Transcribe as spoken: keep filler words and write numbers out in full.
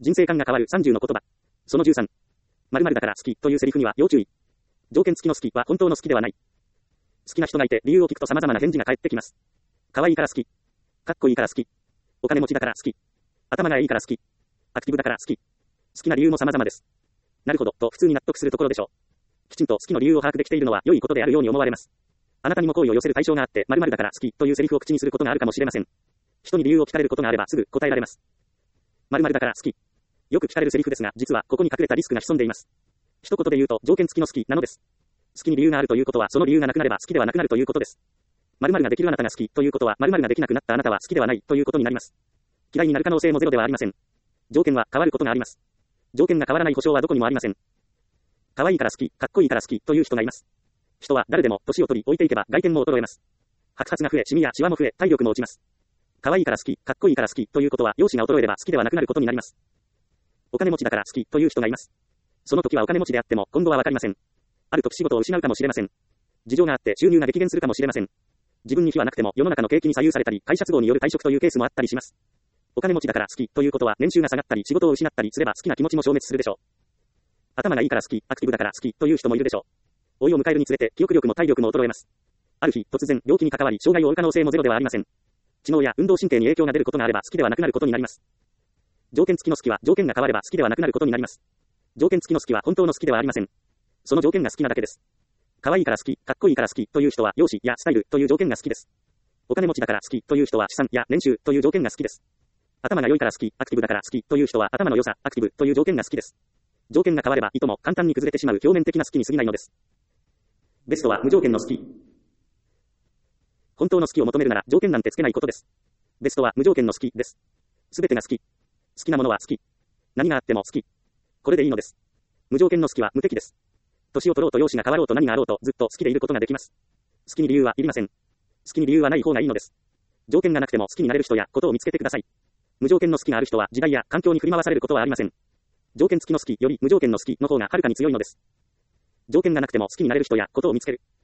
人生観が変わるさんじゅうの言葉。そのじゅうさん。〇〇だから好きというセリフには要注意。条件付きの好きは本当の好きではない。好きな人がいて理由を聞くと様々な返事が返ってきます。可愛いから好き。かっこいいから好き。お金持ちだから好き。頭がいいから好き。アクティブだから好き。好きな理由も様々です。なるほど、と普通に納得するところでしょう。きちんと好きの理由を把握できているのは良いことであるように思われます。あなたにも好意を寄せる対象があって、〇〇だから好きというセリフを口にすることがあるかもしれません。人に理由を聞かれることがあればすぐ答えられます。〇〇だから好き。よく聞かれるセリフですが、実はここに隠れたリスクが潜んでいます。一言で言うと、条件付きの好きなのです。好きに理由があるということは、その理由がなくなれば好きではなくなるということです。〇〇ができるあなたが好きということは、〇〇ができなくなったあなたは好きではないということになります。嫌いになる可能性もゼロではありません。条件は変わることがあります。条件が変わらない保証はどこにもありません。可愛いから好き、かっこいいから好きという人がいます。人は誰でも年を取り置いていけば外見も衰えます。白髪が増え、シミやシワも増え、体力も落ちます。可愛いから好き、かっこいいから好きということは、容姿が衰えれば好きではなくなることになります。お金持ちだから好きという人がいます。その時はお金持ちであっても今後はわかりません。ある時仕事を失うかもしれません。事情があって収入が激減するかもしれません。自分に非はなくても世の中の景気に左右されたり、会社都合による退職というケースもあったりします。お金持ちだから好きということは、年収が下がったり仕事を失ったりすれば好きな気持ちも消滅するでしょう。頭がいいから好き、アクティブだから好きという人もいるでしょう。老いを迎えるにつれて記憶力も体力も衰えます。ある日突然病気に関わり障害を負う可能性もゼロではありません。知能や運動神経に影響が出ることがあれば好きではなくなることになります。条件付きの好きは条件が変われば好きではなくなることになります。条件付きの好きは本当の好きではありません。その条件が好きなだけです。可愛いから好き、かっこいいから好きという人は容姿やスタイルという条件が好きです。お金持ちだから好きという人は資産や年収という条件が好きです。頭が良いから好き、アクティブだから好きという人は頭の良さ、アクティブという条件が好きです。条件が変わればいとも簡単に崩れてしまう表面的な好きに過ぎないのです。ベストは無条件の好き。本当の好きを求めるなら条件なんてつけないことです。ベストは無条件の好きです。すべてが好き。好きなものは好き。何があっても好き。これでいいのです。無条件の好きは無敵です。年を取ろうと容姿が変わろうと何があろうとずっと好きでいることができます。好きに理由はいりません。好きに理由はない方がいいのです。条件がなくても好きになれる人やことを見つけてください。無条件の好きがある人は時代や環境に振り回されることはありません。条件付きの好きより無条件の好きの方がはるかに強いのです。条件がなくても好きになれる人やことを見つける。